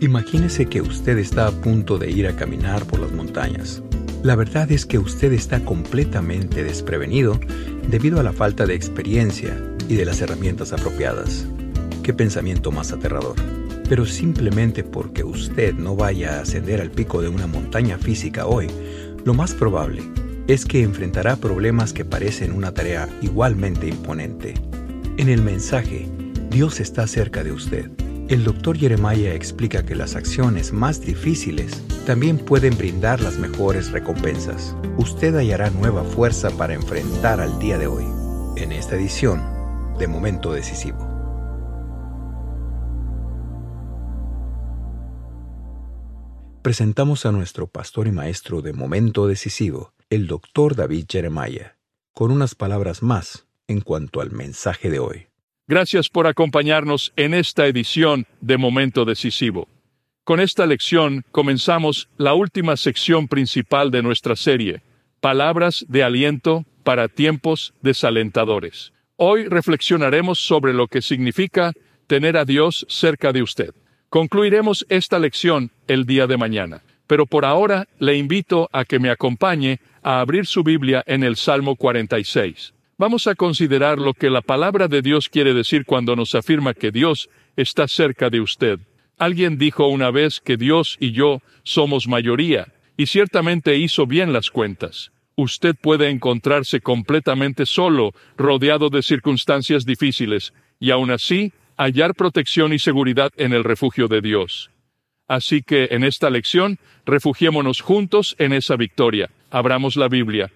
Imagínese que usted está a punto de ir a caminar por las montañas. La verdad es que usted está completamente desprevenido debido a la falta de experiencia y de las herramientas apropiadas. ¡Qué pensamiento más aterrador! Pero simplemente porque usted no vaya a ascender al pico de una montaña física hoy, lo más probable es que enfrentará problemas que parecen una tarea igualmente imponente. En el mensaje, Dios está cerca de usted. El Dr. Jeremiah explica que las acciones más difíciles también pueden brindar las mejores recompensas. Usted hallará nueva fuerza para enfrentar al día de hoy, en esta edición de Momento Decisivo. Presentamos a nuestro pastor y maestro de Momento Decisivo, el Dr. David Jeremiah, con unas palabras más en cuanto al mensaje de hoy. Gracias por acompañarnos en esta edición de Momento Decisivo. Con esta lección comenzamos la última sección principal de nuestra serie, Palabras de aliento para tiempos desalentadores. Hoy reflexionaremos sobre lo que significa tener a Dios cerca de usted. Concluiremos esta lección el día de mañana, pero por ahora le invito a que me acompañe a abrir su Biblia en el Salmo 46. Vamos a considerar lo que la palabra de Dios quiere decir cuando nos afirma que Dios está cerca de usted. Alguien dijo una vez que Dios y yo somos mayoría, y ciertamente hizo bien las cuentas. Usted puede encontrarse completamente solo, rodeado de circunstancias difíciles, y aún así hallar protección y seguridad en el refugio de Dios. Así que en esta lección, refugiémonos juntos en esa victoria. Abramos la Biblia.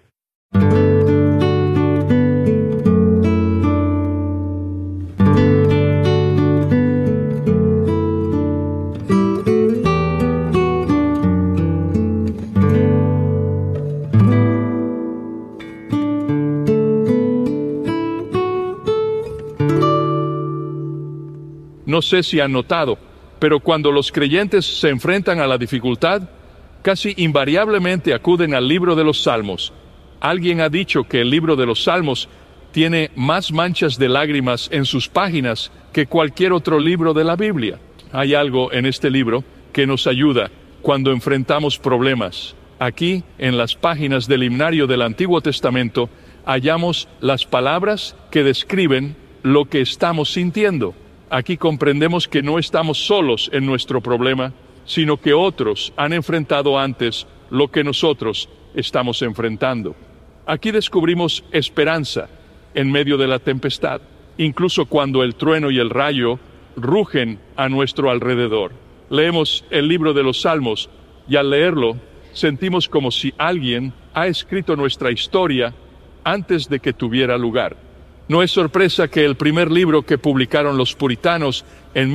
No sé si han notado, pero cuando los creyentes se enfrentan a la dificultad, casi invariablemente acuden al libro de los Salmos. Alguien ha dicho que el libro de los Salmos tiene más manchas de lágrimas en sus páginas que cualquier otro libro de la Biblia. Hay algo en este libro que nos ayuda cuando enfrentamos problemas. Aquí, en las páginas del himnario del Antiguo Testamento, hallamos las palabras que describen lo que estamos sintiendo. Aquí comprendemos que no estamos solos en nuestro problema, sino que otros han enfrentado antes lo que nosotros estamos enfrentando. Aquí descubrimos esperanza en medio de la tempestad, incluso cuando el trueno y el rayo rugen a nuestro alrededor. Leemos el libro de los Salmos y al leerlo sentimos como si alguien ha escrito nuestra historia antes de que tuviera lugar. No es sorpresa que el primer libro que publicaron los puritanos en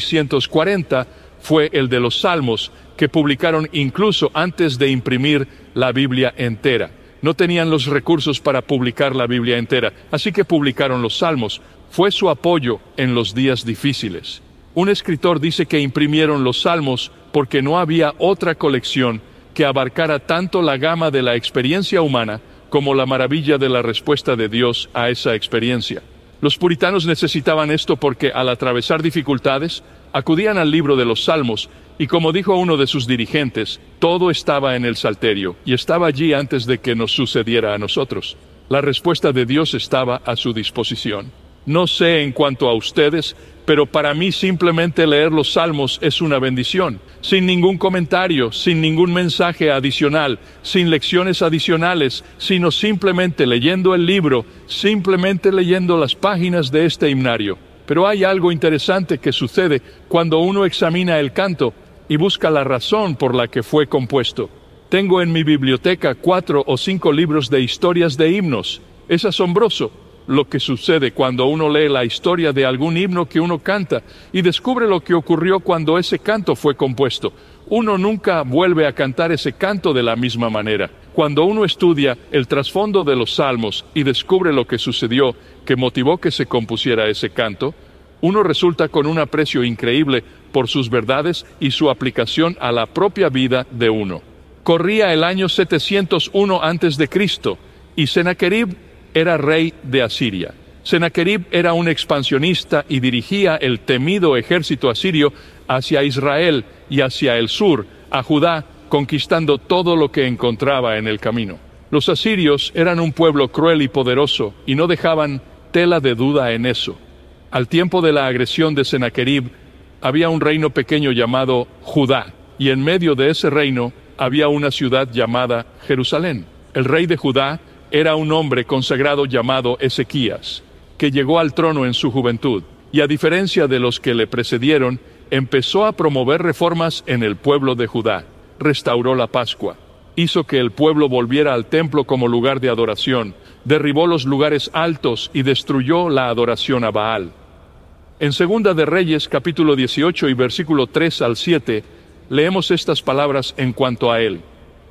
1640 fue el de los Salmos, que publicaron incluso antes de imprimir la Biblia entera. No tenían los recursos para publicar la Biblia entera, así que publicaron los Salmos. Fue su apoyo en los días difíciles. Un escritor dice que imprimieron los Salmos porque no había otra colección que abarcara tanto la gama de la experiencia humana como la maravilla de la respuesta de Dios a esa experiencia. Los puritanos necesitaban esto porque al atravesar dificultades, acudían al libro de los Salmos, y como dijo uno de sus dirigentes, todo estaba en el Salterio, y estaba allí antes de que nos sucediera a nosotros. La respuesta de Dios estaba a su disposición. No sé en cuanto a ustedes, pero para mí simplemente leer los Salmos es una bendición, sin ningún comentario, sin ningún mensaje adicional, sin lecciones adicionales, sino simplemente leyendo el libro, simplemente leyendo las páginas de este himnario. Pero hay algo interesante que sucede cuando uno examina el canto y busca la razón por la que fue compuesto. Tengo en mi biblioteca 4 o 5 libros de historias de himnos. Es asombroso lo que sucede cuando uno lee la historia de algún himno que uno canta y descubre lo que ocurrió cuando ese canto fue compuesto. Uno nunca vuelve a cantar ese canto de la misma manera. Cuando uno estudia el trasfondo de los Salmos y descubre lo que sucedió que motivó que se compusiera ese canto, uno resulta con un aprecio increíble por sus verdades y su aplicación a la propia vida de uno. Corría el año 701 a.C. y Sennacherib era rey de Asiria. Sennacherib era un expansionista y dirigía el temido ejército asirio hacia Israel y hacia el sur, a Judá, conquistando todo lo que encontraba en el camino. Los asirios eran un pueblo cruel y poderoso, y no dejaban tela de duda en eso. Al tiempo de la agresión de Sennacherib, había un reino pequeño llamado Judá, y en medio de ese reino había una ciudad llamada Jerusalén. El rey de Judá era un hombre consagrado llamado Ezequías, que llegó al trono en su juventud, y a diferencia de los que le precedieron, empezó a promover reformas en el pueblo de Judá. Restauró la Pascua, hizo que el pueblo volviera al templo como lugar de adoración, derribó los lugares altos y destruyó la adoración a Baal. En Segunda de Reyes, capítulo 18 y versículo 3 al 7, leemos estas palabras en cuanto a él.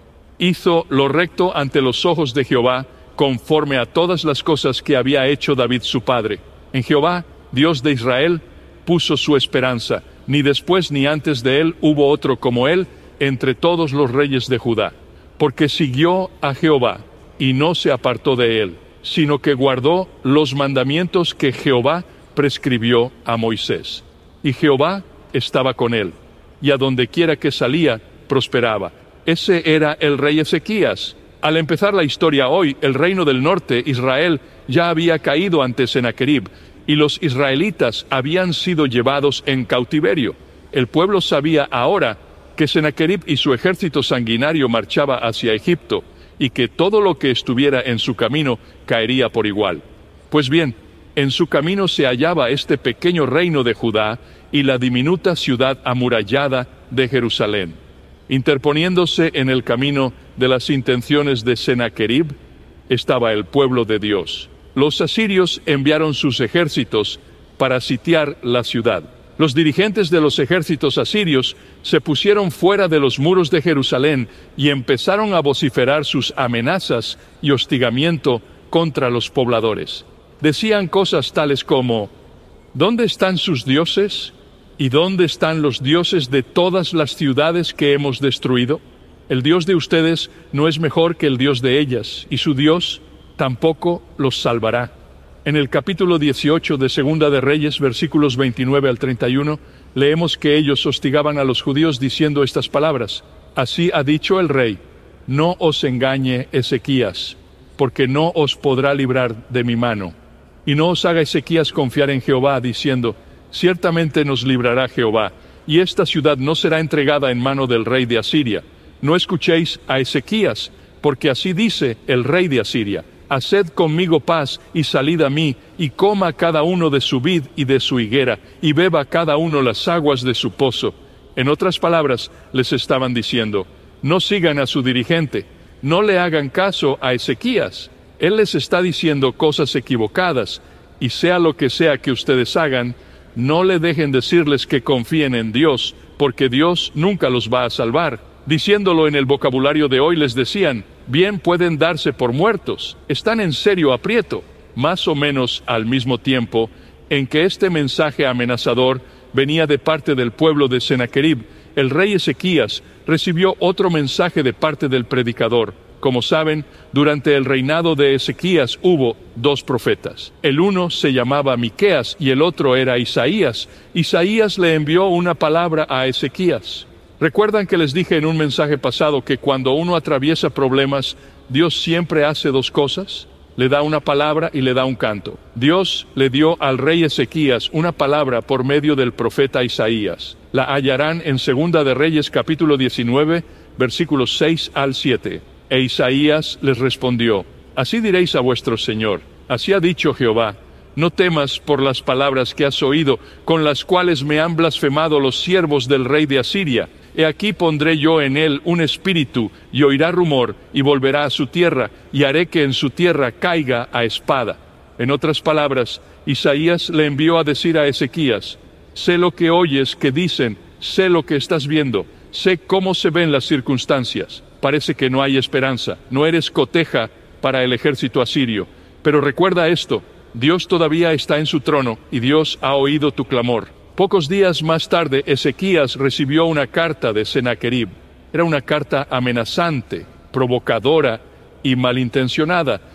Hizo lo recto ante los ojos de Jehová, conforme a todas las cosas que había hecho David su padre. En Jehová, Dios de Israel, puso su esperanza. Ni después ni antes de él hubo otro como él entre todos los reyes de Judá. Porque siguió a Jehová, y no se apartó de él, sino que guardó los mandamientos que Jehová prescribió a Moisés. Y Jehová estaba con él, y a donde quiera que salía, prosperaba. Ese era el rey Ezequías. Al empezar la historia hoy, el reino del norte, Israel, ya había caído ante Sennacherib, y los israelitas habían sido llevados en cautiverio. El pueblo sabía ahora que Sennacherib y su ejército sanguinario marchaba hacia Egipto, y que todo lo que estuviera en su camino caería por igual. Pues bien, en su camino se hallaba este pequeño reino de Judá y la diminuta ciudad amurallada de Jerusalén. Interponiéndose en el camino de las intenciones de Sennacherib, estaba el pueblo de Dios. Los asirios enviaron sus ejércitos para sitiar la ciudad. Los dirigentes de los ejércitos asirios se pusieron fuera de los muros de Jerusalén y empezaron a vociferar sus amenazas y hostigamiento contra los pobladores. Decían cosas tales como: ¿dónde están sus dioses? ¿Y dónde están los dioses de todas las ciudades que hemos destruido? El Dios de ustedes no es mejor que el Dios de ellas, y su Dios tampoco los salvará. En el capítulo 18 de Segunda de Reyes, versículos 29 al 31, leemos que ellos hostigaban a los judíos diciendo estas palabras: Así ha dicho el rey, no os engañe Ezequías, porque no os podrá librar de mi mano. Y no os haga Ezequías confiar en Jehová, diciendo: Ciertamente nos librará Jehová, y esta ciudad no será entregada en mano del rey de Asiria. No escuchéis a Ezequías, porque así dice el rey de Asiria: Haced conmigo paz, y salid a mí, y coma cada uno de su vid y de su higuera, y beba cada uno las aguas de su pozo. En otras palabras, les estaban diciendo: no sigan a su dirigente, no le hagan caso a Ezequías. Él les está diciendo cosas equivocadas, y sea lo que sea que ustedes hagan, no le dejen decirles que confíen en Dios, porque Dios nunca los va a salvar. Diciéndolo en el vocabulario de hoy, les decían: bien pueden darse por muertos, están en serio aprieto. Más o menos al mismo tiempo en que este mensaje amenazador venía de parte del pueblo de Sennacherib, el rey Ezequías recibió otro mensaje de parte del predicador. Como saben, durante el reinado de Ezequías hubo dos profetas. El uno se llamaba Miqueas y el otro era Isaías. Isaías le envió una palabra a Ezequías. ¿Recuerdan que les dije en un mensaje pasado que cuando uno atraviesa problemas, Dios siempre hace dos cosas? Le da una palabra y le da un canto. Dios le dio al rey Ezequías una palabra por medio del profeta Isaías. La hallarán en Segunda de Reyes capítulo 19, versículos 6 al 7. E Isaías les respondió: así diréis a vuestro Señor, así ha dicho Jehová: no temas por las palabras que has oído, con las cuales me han blasfemado los siervos del rey de Asiria. He aquí pondré yo en él un espíritu, y oirá rumor, y volverá a su tierra, y haré que en su tierra caiga a espada. En otras palabras, Isaías le envió a decir a Ezequías: sé lo que oyes que dicen, sé lo que estás viendo, sé cómo se ven las circunstancias. Parece que no hay esperanza, no eres coteja para el ejército asirio. Pero recuerda esto: Dios todavía está en su trono, y Dios ha oído tu clamor. Pocos días más tarde, Ezequías recibió una carta de Sennacherib. Era una carta amenazante, provocadora y malintencionada,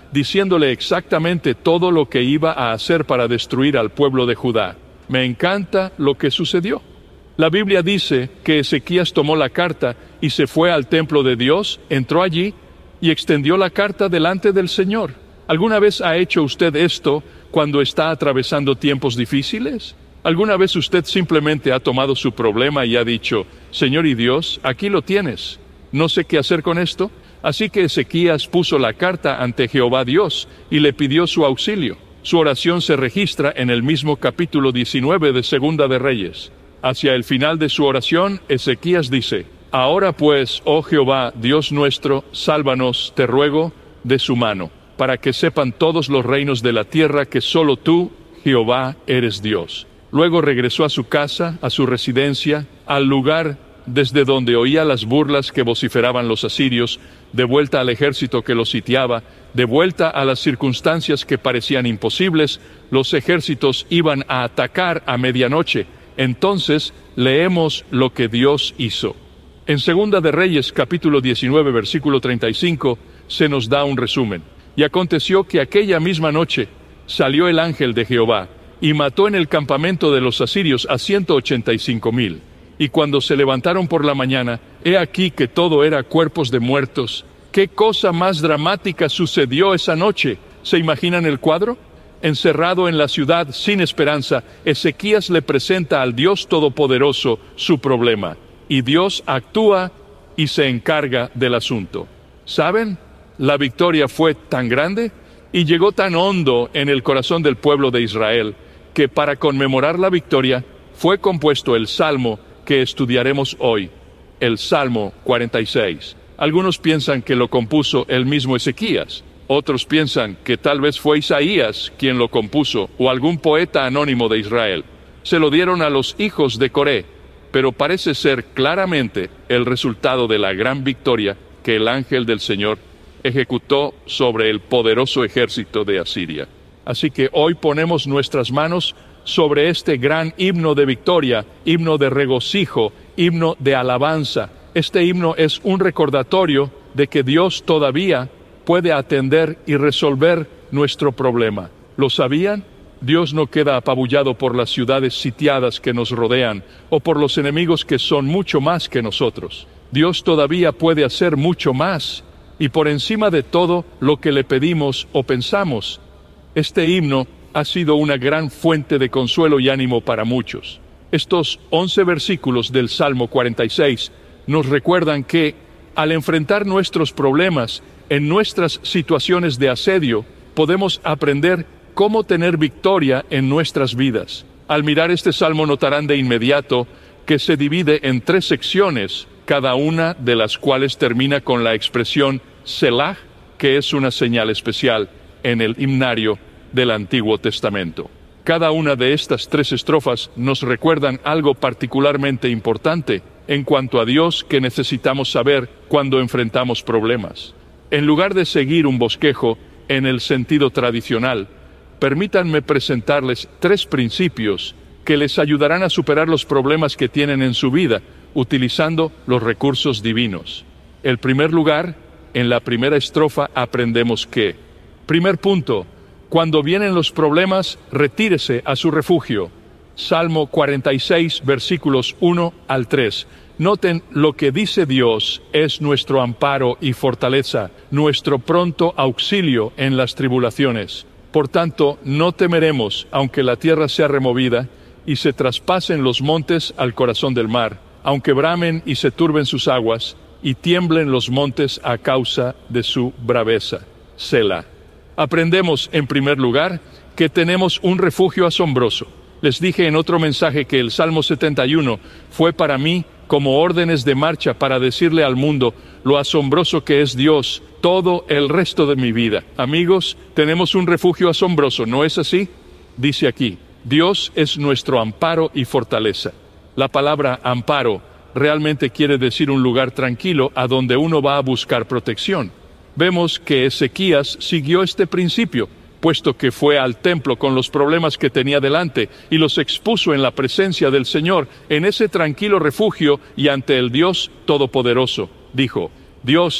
diciéndole exactamente todo lo que iba a hacer para destruir al pueblo de Judá. Me encanta lo que sucedió. La Biblia dice que Ezequías tomó la carta y se fue al templo de Dios, entró allí y extendió la carta delante del Señor. ¿Alguna vez ha hecho usted esto cuando está atravesando tiempos difíciles? ¿Alguna vez usted simplemente ha tomado su problema y ha dicho, Señor y Dios, aquí lo tienes, no sé qué hacer con esto? Así que Ezequías puso la carta ante Jehová Dios y le pidió su auxilio. Su oración se registra en el mismo capítulo 19 de Segunda de Reyes. Hacia el final de su oración, Ezequías dice, Ahora pues, oh Jehová, Dios nuestro, sálvanos, te ruego, de su mano, para que sepan todos los reinos de la tierra que solo tú, Jehová, eres Dios. Luego regresó a su casa, a su residencia, al lugar desde donde oía las burlas que vociferaban los asirios, de vuelta al ejército que los sitiaba, de vuelta a las circunstancias que parecían imposibles. Los ejércitos iban a atacar a medianoche. Entonces leemos lo que Dios hizo. En Segunda de Reyes, capítulo 19, versículo 35, se nos da un resumen. Y aconteció que aquella misma noche salió el ángel de Jehová y mató en el campamento de los asirios a 185,000. Y cuando se levantaron por la mañana, he aquí que todo era cuerpos de muertos. ¿Qué cosa más dramática sucedió esa noche? ¿Se imaginan el cuadro? Encerrado en la ciudad sin esperanza, Ezequías le presenta al Dios Todopoderoso su problema. Y Dios actúa y se encarga del asunto. ¿Saben? La victoria fue tan grande y llegó tan hondo en el corazón del pueblo de Israel, que para conmemorar la victoria fue compuesto el Salmo que estudiaremos hoy, el Salmo 46. Algunos piensan que lo compuso el mismo Ezequías, otros piensan que tal vez fue Isaías quien lo compuso, o algún poeta anónimo de Israel. Se lo dieron a los hijos de Coré, pero parece ser claramente el resultado de la gran victoria que el ángel del Señor ejecutó sobre el poderoso ejército de Asiria. Así que hoy ponemos nuestras manos sobre este gran himno de victoria, himno de regocijo, himno de alabanza. Este himno es un recordatorio de que Dios todavía puede atender y resolver nuestro problema. ¿Lo sabían? Dios no queda apabullado por las ciudades sitiadas que nos rodean o por los enemigos que son mucho más que nosotros. Dios todavía puede hacer mucho más y por encima de todo lo que le pedimos o pensamos. Este himno ha sido una gran fuente de consuelo y ánimo para muchos. Estos 11 versículos del Salmo 46 nos recuerdan que, al enfrentar nuestros problemas en nuestras situaciones de asedio, podemos aprender cómo tener victoria en nuestras vidas. Al mirar este salmo notarán de inmediato que se divide en 3 secciones, cada una de las cuales termina con la expresión Selah, que es una señal especial en el himnario del Antiguo Testamento. Cada una de estas 3 estrofas nos recuerdan algo particularmente importante en cuanto a Dios que necesitamos saber cuando enfrentamos problemas. En lugar de seguir un bosquejo en el sentido tradicional, permítanme presentarles 3 principios que les ayudarán a superar los problemas que tienen en su vida, utilizando los recursos divinos. En primer lugar, en la primera estrofa aprendemos que, primer punto, cuando vienen los problemas, retírese a su refugio. Salmo 46, versículos 1 al 3. Noten lo que dice Dios es nuestro amparo y fortaleza, nuestro pronto auxilio en las tribulaciones. Por tanto, no temeremos, aunque la tierra sea removida y se traspasen los montes al corazón del mar, aunque bramen y se turben sus aguas y tiemblen los montes a causa de su braveza. Selah. Aprendemos, en primer lugar, que tenemos un refugio asombroso. Les dije en otro mensaje que el Salmo 71 fue para mí como órdenes de marcha para decirle al mundo lo asombroso que es Dios todo el resto de mi vida. Amigos, tenemos un refugio asombroso, ¿no es así? Dice aquí, Dios es nuestro amparo y fortaleza. La palabra amparo realmente quiere decir un lugar tranquilo a donde uno va a buscar protección. Vemos que Ezequías siguió este principio, puesto que fue al templo con los problemas que tenía delante y los expuso en la presencia del Señor, en ese tranquilo refugio y ante el Dios Todopoderoso. Dijo, Dios,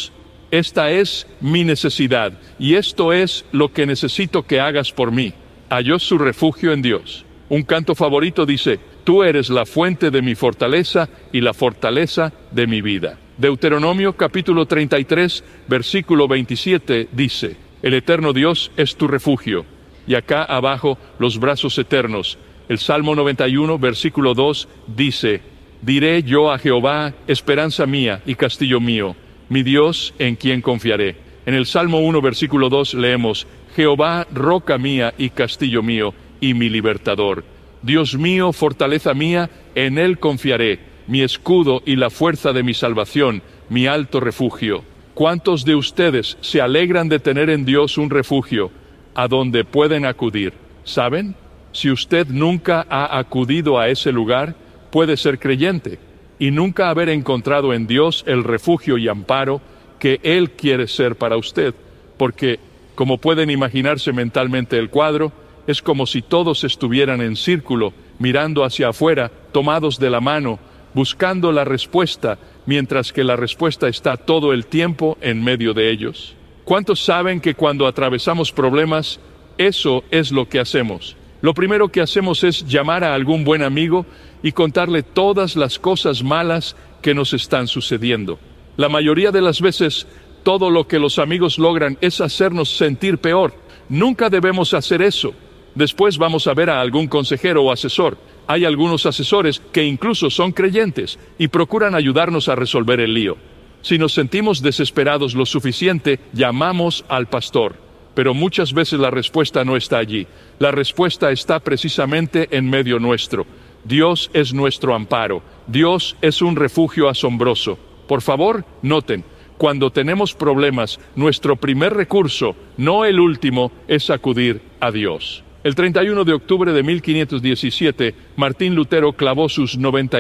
Esta es mi necesidad, y esto es lo que necesito que hagas por mí. Halló su refugio en Dios. Un canto favorito dice: tú eres la fuente de mi fortaleza y la fortaleza de mi vida. Deuteronomio capítulo 33, versículo 27 dice: el eterno Dios es tu refugio. Y acá abajo, los brazos eternos. El Salmo 91, versículo 2 dice: diré yo a Jehová, esperanza mía y castillo mío, mi Dios en quien confiaré. En el Salmo 1, versículo 2 leemos: Jehová, roca mía y castillo mío, y mi libertador. Dios mío, fortaleza mía, en él confiaré, mi escudo y la fuerza de mi salvación, mi alto refugio. ¿Cuántos de ustedes se alegran de tener en Dios un refugio a donde pueden acudir? ¿Saben? Si usted nunca ha acudido a ese lugar, puede ser creyente y nunca haber encontrado en Dios el refugio y amparo que Él quiere ser para usted, porque, como pueden imaginarse mentalmente el cuadro, es como si todos estuvieran en círculo, mirando hacia afuera, tomados de la mano, buscando la respuesta, mientras que la respuesta está todo el tiempo en medio de ellos. ¿Cuántos saben que cuando atravesamos problemas, eso es lo que hacemos? Lo primero que hacemos es llamar a algún buen amigo y contarle todas las cosas malas que nos están sucediendo. La mayoría de las veces, todo lo que los amigos logran es hacernos sentir peor. Nunca debemos hacer eso. Después vamos a ver a algún consejero o asesor. Hay algunos asesores que incluso son creyentes y procuran ayudarnos a resolver el lío. Si nos sentimos desesperados lo suficiente, llamamos al pastor. Pero muchas veces la respuesta no está allí. La respuesta está precisamente en medio nuestro. Dios es nuestro amparo. Dios es un refugio asombroso. Por favor, noten, cuando tenemos problemas, nuestro primer recurso, no el último, es acudir a Dios. El 31 de octubre de 1517, Martín Lutero clavó sus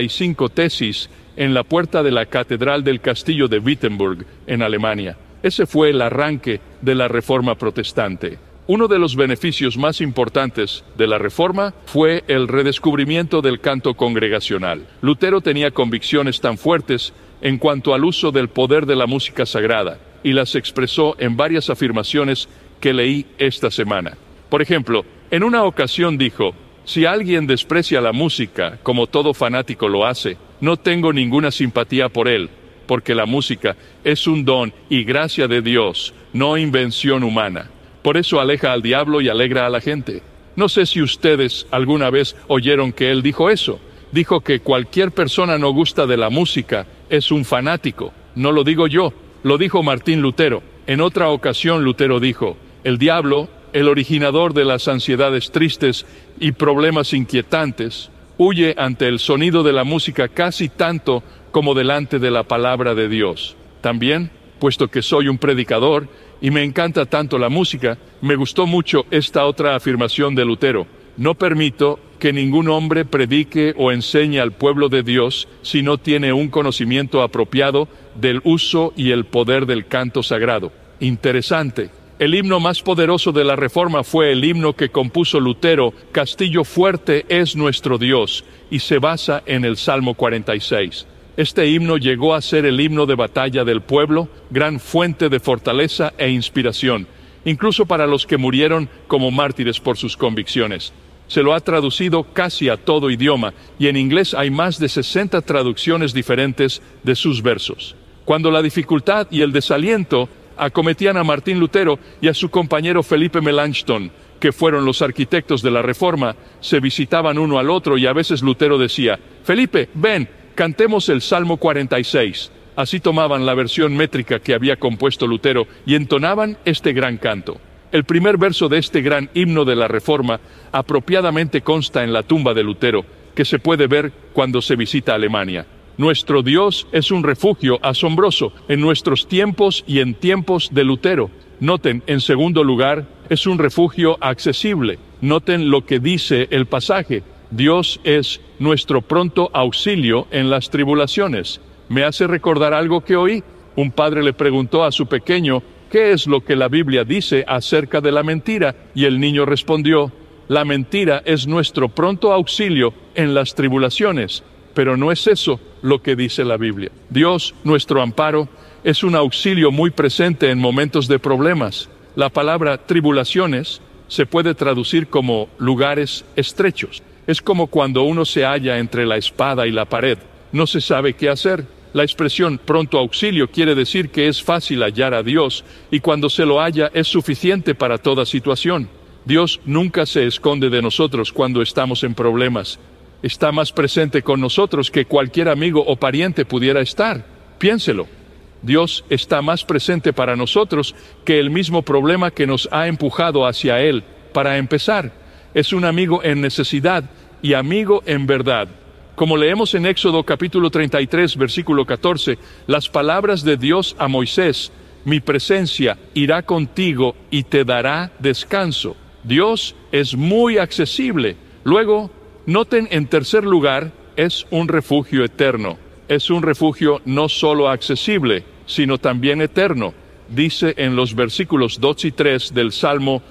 95 tesis en la puerta de la Catedral del Castillo de Wittenberg, en Alemania. Ese fue el arranque de la Reforma Protestante. Uno de los beneficios más importantes de la Reforma fue el redescubrimiento del canto congregacional. Lutero tenía convicciones tan fuertes en cuanto al uso del poder de la música sagrada, y las expresó en varias afirmaciones que leí esta semana. Por ejemplo, en una ocasión dijo: si alguien desprecia la música, como todo fanático lo hace, no tengo ninguna simpatía por él, porque la música es un don y gracia de Dios, no invención humana. Por eso aleja al diablo y alegra a la gente. No sé si ustedes alguna vez oyeron que él dijo eso. Dijo que cualquier persona no gusta de la música es un fanático. No lo digo yo, lo dijo Martín Lutero. En otra ocasión Lutero dijo: el diablo, el originador de las ansiedades tristes y problemas inquietantes, huye ante el sonido de la música casi tanto como delante de la palabra de Dios. También, puesto que soy un predicador y me encanta tanto la música, me gustó mucho esta otra afirmación de Lutero: no permito que ningún hombre predique o enseñe al pueblo de Dios si no tiene un conocimiento apropiado del uso y el poder del canto sagrado. Interesante. El himno más poderoso de la Reforma fue el himno que compuso Lutero: Castillo fuerte es nuestro Dios, y se basa en el Salmo 46. Este himno llegó a ser el himno de batalla del pueblo, gran fuente de fortaleza e inspiración, incluso para los que murieron como mártires por sus convicciones. Se lo ha traducido casi a todo idioma, y en inglés hay más de 60 traducciones diferentes de sus versos. Cuando la dificultad y el desaliento acometían a Martín Lutero y a su compañero Felipe Melanchthon, que fueron los arquitectos de la Reforma, se visitaban uno al otro y a veces Lutero decía: Felipe, ven, cantemos el Salmo 46. Así tomaban la versión métrica que había compuesto Lutero y entonaban este gran canto. El primer verso de este gran himno de la Reforma apropiadamente consta en la tumba de Lutero, que se puede ver cuando se visita Alemania. Nuestro Dios es un refugio asombroso en nuestros tiempos y en tiempos de Lutero. Noten, en segundo lugar, es un refugio accesible. Noten lo que dice el pasaje: Dios es nuestro pronto auxilio en las tribulaciones. Me hace recordar algo que oí. Un padre le preguntó a su pequeño: ¿qué es lo que la Biblia dice acerca de la mentira? Y el niño respondió: la mentira es nuestro pronto auxilio en las tribulaciones. pero no es eso lo que dice la Biblia. Dios, nuestro amparo, es un auxilio muy presente en momentos de problemas. La palabra tribulaciones se puede traducir como lugares estrechos. Es como cuando uno se halla entre la espada y la pared. No se sabe qué hacer. La expresión pronto auxilio quiere decir que es fácil hallar a Dios y cuando se lo halla es suficiente para toda situación. Dios nunca se esconde de nosotros cuando estamos en problemas. Está más presente con nosotros que cualquier amigo o pariente pudiera estar. Piénselo. Dios está más presente para nosotros que el mismo problema que nos ha empujado hacia Él. Para empezar, es un amigo en necesidad y amigo en verdad. Como leemos en Éxodo capítulo 33, versículo 14, las palabras de Dios a Moisés: mi presencia irá contigo y te dará descanso. Dios es muy accesible. Luego, noten en tercer lugar, es un refugio eterno. Es un refugio no solo accesible, sino también eterno. Dice en los versículos 2 y 3 del Salmo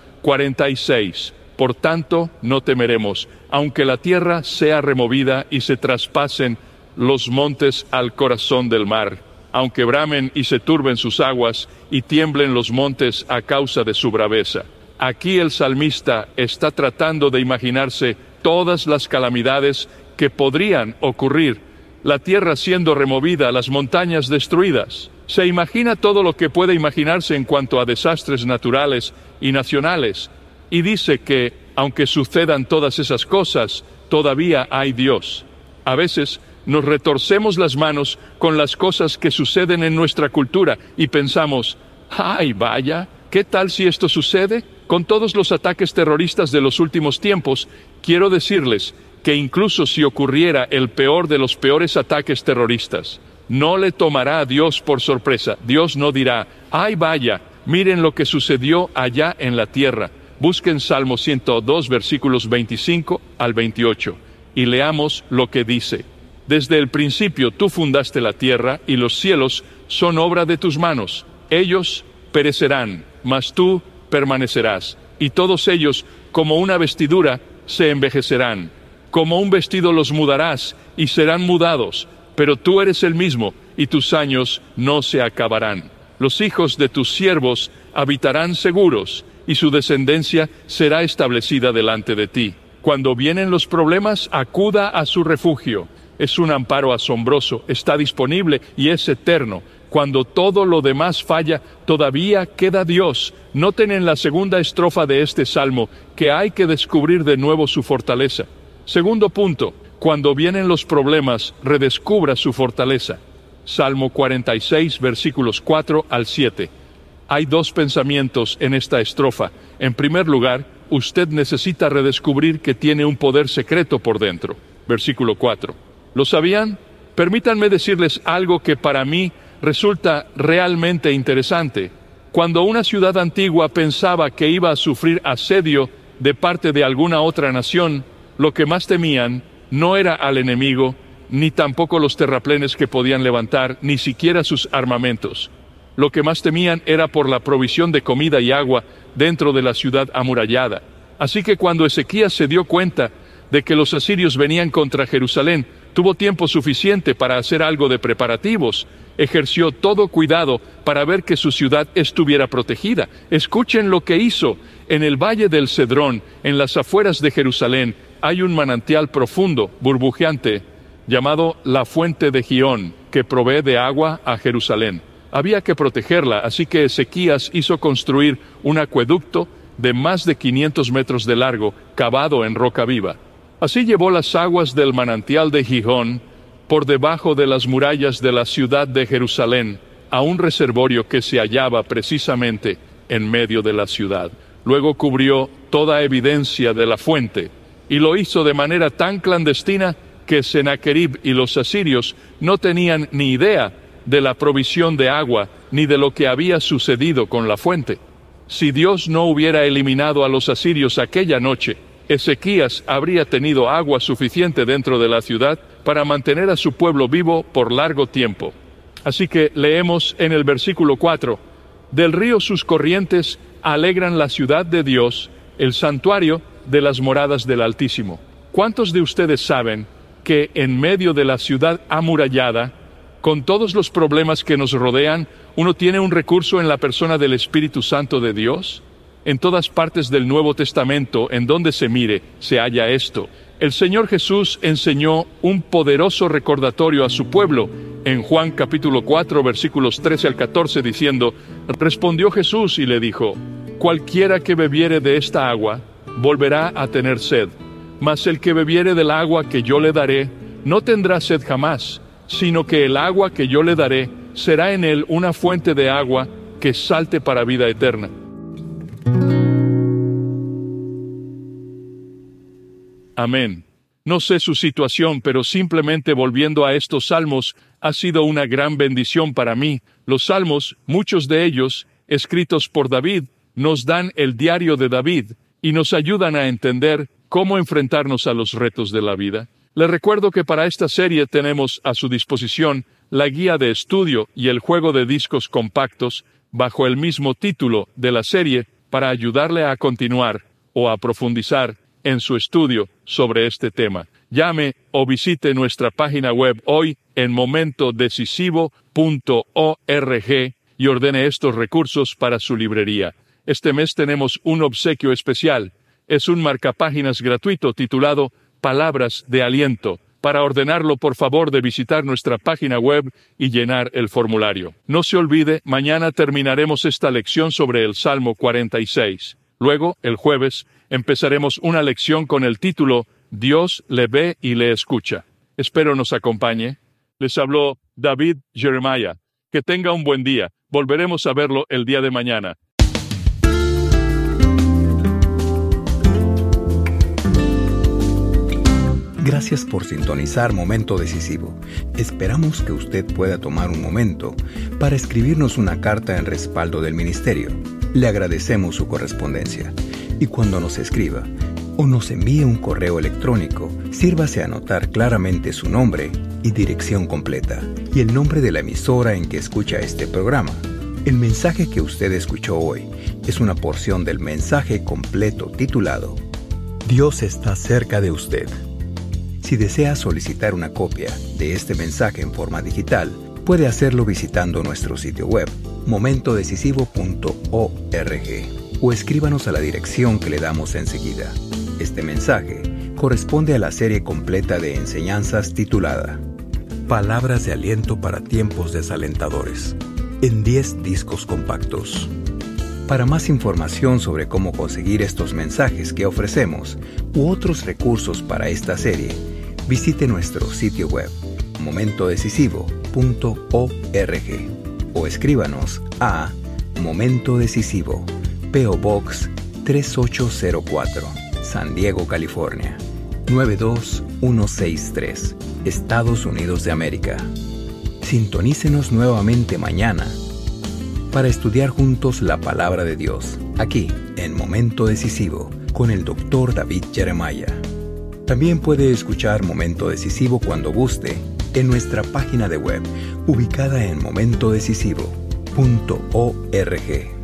46. Por tanto, no temeremos, aunque la tierra sea removida y se traspasen los montes al corazón del mar, aunque bramen y se turben sus aguas y tiemblen los montes a causa de su braveza. Aquí el salmista está tratando de imaginarse todas las calamidades que podrían ocurrir, la tierra siendo removida, las montañas destruidas. Se imagina todo lo que puede imaginarse en cuanto a desastres naturales y nacionales, y dice que, aunque sucedan todas esas cosas, todavía hay Dios. A veces nos retorcemos las manos con las cosas que suceden en nuestra cultura y pensamos: ¡ay, vaya! ¿Qué tal si esto sucede? Con todos los ataques terroristas de los últimos tiempos, quiero decirles que incluso si ocurriera el peor de los peores ataques terroristas, no le tomará a Dios por sorpresa. Dios no dirá: ¡ay, vaya! Miren lo que sucedió allá en la tierra. Busquen Salmo 102, versículos 25 al 28, y leamos lo que dice. Desde el principio tú fundaste la tierra, y los cielos son obra de tus manos. Ellos perecerán, mas tú permanecerás, y todos ellos, como una vestidura, se envejecerán. Como un vestido los mudarás, y serán mudados, pero tú eres el mismo, y tus años no se acabarán. Los hijos de tus siervos habitarán seguros, y su descendencia será establecida delante de ti. Cuando vienen los problemas, acuda a su refugio. Es un amparo asombroso, está disponible y es eterno. Cuando todo lo demás falla, todavía queda Dios. Noten en la segunda estrofa de este salmo que hay que descubrir de nuevo su fortaleza. Segundo punto, cuando vienen los problemas, redescubra su fortaleza. Salmo 46, versículos 4 al 7. Hay dos pensamientos en esta estrofa. En primer lugar, usted necesita redescubrir que tiene un poder secreto por dentro. Versículo 4. ¿Lo sabían? Permítanme decirles algo que para mí resulta realmente interesante. Cuando una ciudad antigua pensaba que iba a sufrir asedio de parte de alguna otra nación, lo que más temían no era al enemigo, ni tampoco los terraplenes que podían levantar, ni siquiera sus armamentos. Lo que más temían era por la provisión de comida y agua dentro de la ciudad amurallada. Así que cuando Ezequías se dio cuenta de que los asirios venían contra Jerusalén, tuvo tiempo suficiente para hacer algo de preparativos. Ejerció todo cuidado para ver que su ciudad estuviera protegida. Escuchen lo que hizo. En el valle del Cedrón, en las afueras de Jerusalén, hay un manantial profundo, burbujeante, llamado la Fuente de Gihón, que provee de agua a Jerusalén. Había que protegerla, así que Ezequías hizo construir un acueducto de más de 500 metros de largo, cavado en roca viva. Así llevó las aguas del manantial de Gihón por debajo de las murallas de la ciudad de Jerusalén a un reservorio que se hallaba precisamente en medio de la ciudad. Luego cubrió toda evidencia de la fuente, y lo hizo de manera tan clandestina que Sennacherib y los asirios no tenían ni idea de la provisión de agua, ni de lo que había sucedido con la fuente. Si Dios no hubiera eliminado a los asirios aquella noche, Ezequías habría tenido agua suficiente dentro de la ciudad para mantener a su pueblo vivo por largo tiempo. Así que leemos en el versículo 4, del río sus corrientes alegran la ciudad de Dios, el santuario de las moradas del Altísimo. ¿Cuántos de ustedes saben que en medio de la ciudad amurallada, con todos los problemas que nos rodean, uno tiene un recurso en la persona del Espíritu Santo de Dios? En todas partes del Nuevo Testamento, en donde se mire, se halla esto. El Señor Jesús enseñó un poderoso recordatorio a su pueblo en Juan capítulo 4, versículos 13 al 14, diciendo: respondió Jesús y le dijo: cualquiera que bebiere de esta agua, volverá a tener sed. Mas el que bebiere del agua que yo le daré, no tendrá sed jamás, sino que el agua que yo le daré será en él una fuente de agua que salte para vida eterna. Amén. No sé su situación, pero simplemente volviendo a estos salmos, ha sido una gran bendición para mí. Los salmos, muchos de ellos, escritos por David, nos dan el diario de David y nos ayudan a entender cómo enfrentarnos a los retos de la vida. Les recuerdo que para esta serie tenemos a su disposición la guía de estudio y el juego de discos compactos bajo el mismo título de la serie para ayudarle a continuar o a profundizar en su estudio sobre este tema. Llame o visite nuestra página web hoy en momentodecisivo.org y ordene estos recursos para su librería. Este mes tenemos un obsequio especial. Es un marcapáginas gratuito titulado Palabras de Aliento. Para ordenarlo, por favor, de visitar nuestra página web y llenar el formulario. No se olvide, mañana terminaremos esta lección sobre el Salmo 46. Luego, el jueves, empezaremos una lección con el título Dios le ve y le escucha. Espero nos acompañe. Les habló David Jeremiah. Que tenga un buen día. Volveremos a verlo el día de mañana. Gracias por sintonizar Momento Decisivo. Esperamos que usted pueda tomar un momento para escribirnos una carta en respaldo del ministerio. Le agradecemos su correspondencia. Y cuando nos escriba o nos envíe un correo electrónico, sírvase a anotar claramente su nombre y dirección completa y el nombre de la emisora en que escucha este programa. El mensaje que usted escuchó hoy es una porción del mensaje completo titulado Dios está cerca de usted. Si desea solicitar una copia de este mensaje en forma digital, puede hacerlo visitando nuestro sitio web, momentodecisivo.org, o escríbanos a la dirección que le damos enseguida. Este mensaje corresponde a la serie completa de enseñanzas titulada Palabras de aliento para tiempos desalentadores, en 10 discos compactos. Para más información sobre cómo conseguir estos mensajes que ofrecemos u otros recursos para esta serie, visite nuestro sitio web, momentodecisivo.org, o escríbanos a Momento Decisivo, P.O. Box 3804, San Diego, California, 92163, Estados Unidos de América. Sintonícenos nuevamente mañana para estudiar juntos la Palabra de Dios, aquí en Momento Decisivo, con el Dr. David Jeremiah. También puede escuchar Momento Decisivo cuando guste en nuestra página de web, ubicada en momentodecisivo.org.